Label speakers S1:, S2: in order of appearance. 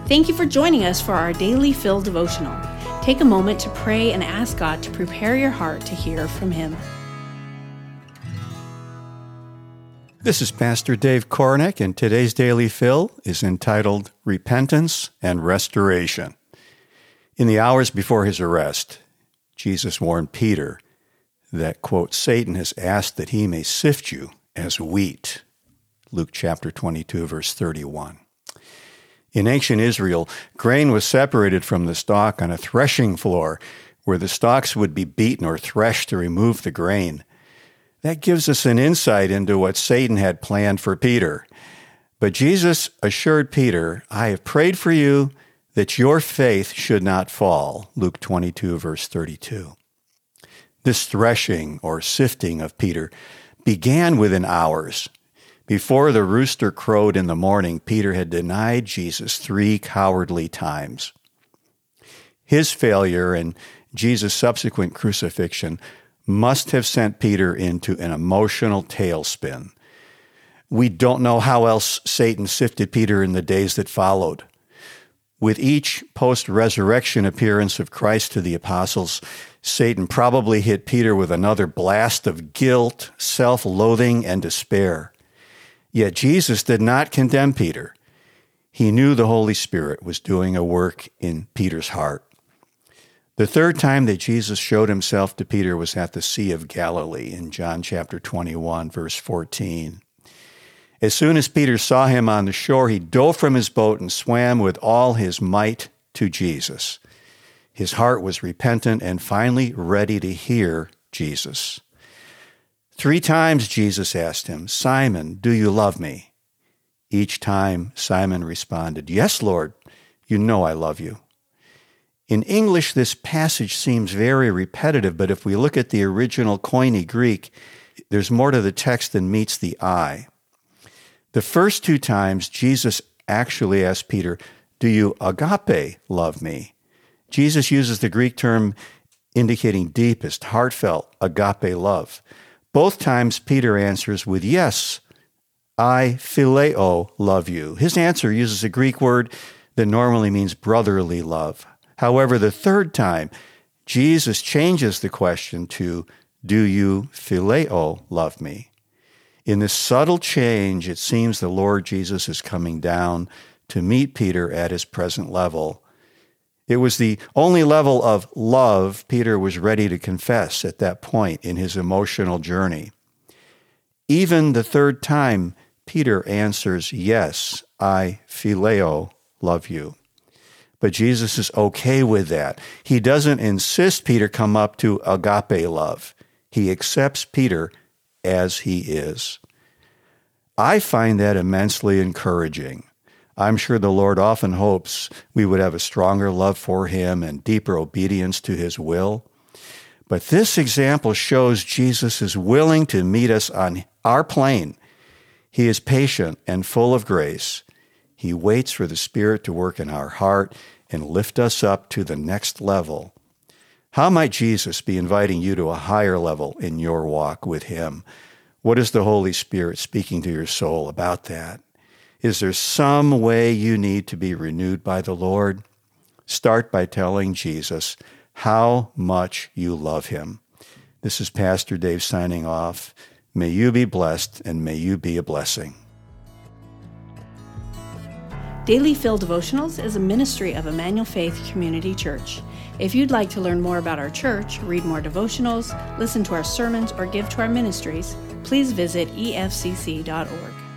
S1: Thank you for joining us for our Daily Fill devotional. Take a moment to pray and ask God to prepare your heart to hear from Him.
S2: This is Pastor Dave Kornick, and today's Daily Fill is entitled Repentance and Restoration. In the hours before his arrest, Jesus warned Peter that, quote, Satan has asked that he may sift you as wheat. Luke chapter 22, verse 31. In ancient Israel, grain was separated from the stalk on a threshing floor where the stalks would be beaten or threshed to remove the grain. That gives us an insight into what Satan had planned for Peter. But Jesus assured Peter, I have prayed for you that your faith should not fall. Luke 22, verse 32. This threshing or sifting of Peter began within hours. Before the rooster crowed in the morning, Peter had denied Jesus 3 cowardly times. His failure and Jesus' subsequent crucifixion must have sent Peter into an emotional tailspin. We don't know how else Satan sifted Peter in the days that followed. With each post-resurrection appearance of Christ to the apostles, Satan probably hit Peter with another blast of guilt, self-loathing, and despair. Yet Jesus did not condemn Peter. He knew the Holy Spirit was doing a work in Peter's heart. The third time that Jesus showed himself to Peter was at the Sea of Galilee in John chapter 21, verse 14. As soon as Peter saw him on the shore, he dove from his boat and swam with all his might to Jesus. His heart was repentant and finally ready to hear Jesus. 3 times Jesus asked him, Simon, do you love me? Each time Simon responded, Yes, Lord, you know I love you. In English, this passage seems very repetitive, but if we look at the original Koine Greek, there's more to the text than meets the eye. The first 2 times, Jesus actually asked Peter, do you agape love me? Jesus uses the Greek term indicating deepest, heartfelt agape love. Both times, Peter answers with, yes, I phileo love you. His answer uses a Greek word that normally means brotherly love. However, the third time, Jesus changes the question to, do you phileo love me? In this subtle change, it seems the Lord Jesus is coming down to meet Peter at his present level. It was the only level of love Peter was ready to confess at that point in his emotional journey. Even the third time, Peter answers, yes, I phileo love you. But Jesus is okay with that. He doesn't insist Peter come up to agape love. He accepts Peter as he is. I find that immensely encouraging. I'm sure the Lord often hopes we would have a stronger love for Him and deeper obedience to His will. But this example shows Jesus is willing to meet us on our plane. He is patient and full of grace. He waits for the Spirit to work in our heart and lift us up to the next level. How might Jesus be inviting you to a higher level in your walk with Him? What is the Holy Spirit speaking to your soul about that? Is there some way you need to be renewed by the Lord? Start by telling Jesus how much you love Him. This is Pastor Dave signing off. May you be blessed and may you be a blessing.
S1: Daily Fill Devotionals is a ministry of Emmanuel Faith Community Church. If you'd like to learn more about our church, read more devotionals, listen to our sermons, or give to our ministries, please visit efcc.org.